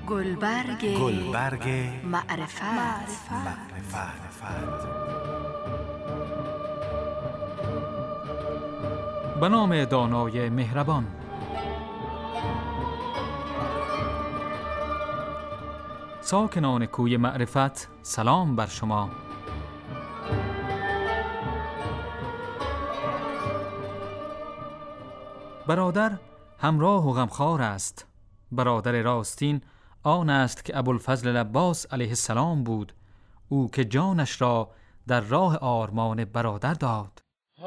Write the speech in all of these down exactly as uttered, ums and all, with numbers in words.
گلبرگ گلبرگ معرفت, معرفت. معرفت. به نام دانای مهربان. ساکنان کوی معرفت، سلام بر شما. برادر همراه و غمخوار است. برادر راستین آن است که ابوالفضل العباس علیه السلام بود، او که جانش را در راه آرمان برادر داد.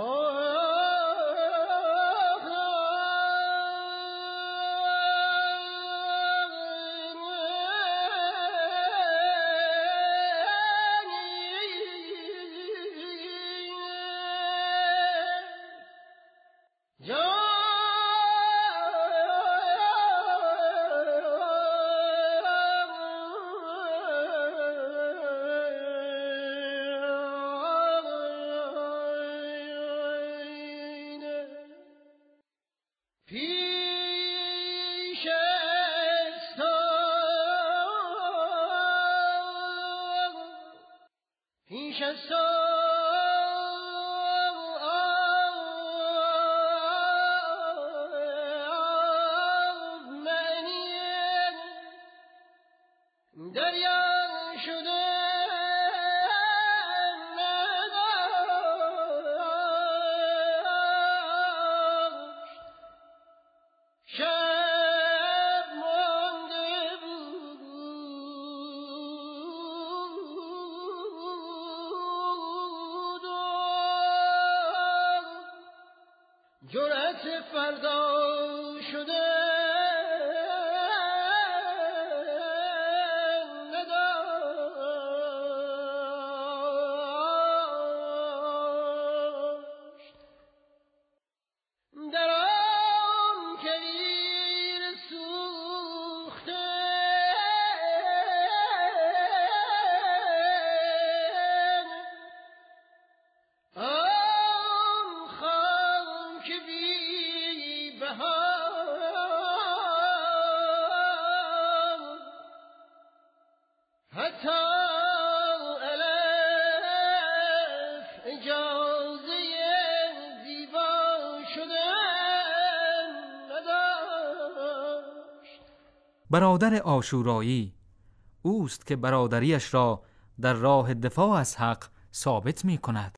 برادر عاشورایی اوست که برادریش را در راه دفاع از حق ثابت می کند.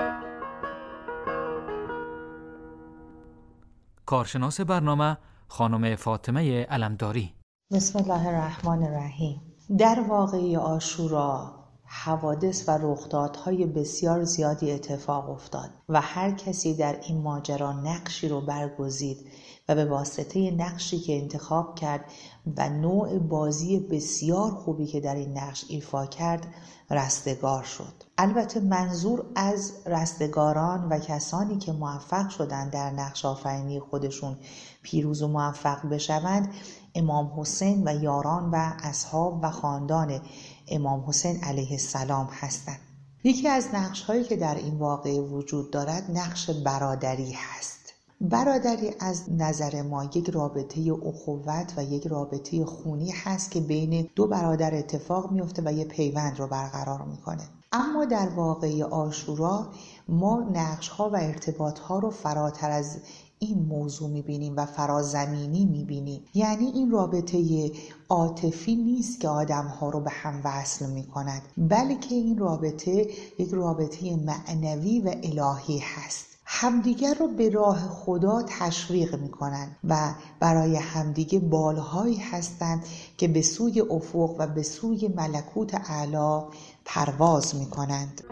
کارشناس برنامه خانم فاطمه علمداری. بسم الله الرحمن الرحیم. در واقعه عاشورا حوادث و رخدادهای بسیار زیادی اتفاق افتاد و هر کسی در این ماجرا نقشی رو برگزید و به واسطه نقشی که انتخاب کرد و نوع بازی بسیار خوبی که در این نقش ایفا کرد رستگار شد. البته منظور از رستگاران و کسانی که موفق شدن در نقش آفرینی خودشون پیروز و موفق بشوند امام حسین و یاران و اصحاب و خاندان امام حسین علیه السلام هستند. یکی از نقش هایی که در این واقعه وجود دارد نقش برادری هست. برادری از نظر ما یک رابطه اخوت و یک رابطه خونی هست که بین دو برادر اتفاق میفته و یک پیوند رو برقرار میکنه. اما در واقعه عاشورا ما نقش ها و ارتباط ها رو فراتر از این موضوع میبینیم و فرازمینی میبینیم. یعنی این رابطه عاطفی نیست که آدم ها رو به هم وصل میکند، بلکه این رابطه یک رابطه معنوی و الهی هست. همدیگر رو به راه خدا تشویق میکنند و برای همدیگه بالهایی هستند که به سوی افق و به سوی ملکوت اعلی پرواز میکنند.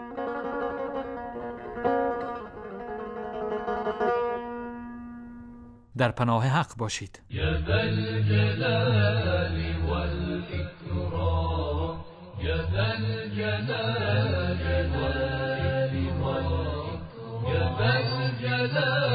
در پناه حق باشید. یا ذا الجلال والاکرام، یا ذا الجلال والاکرام، یا ذا الجلال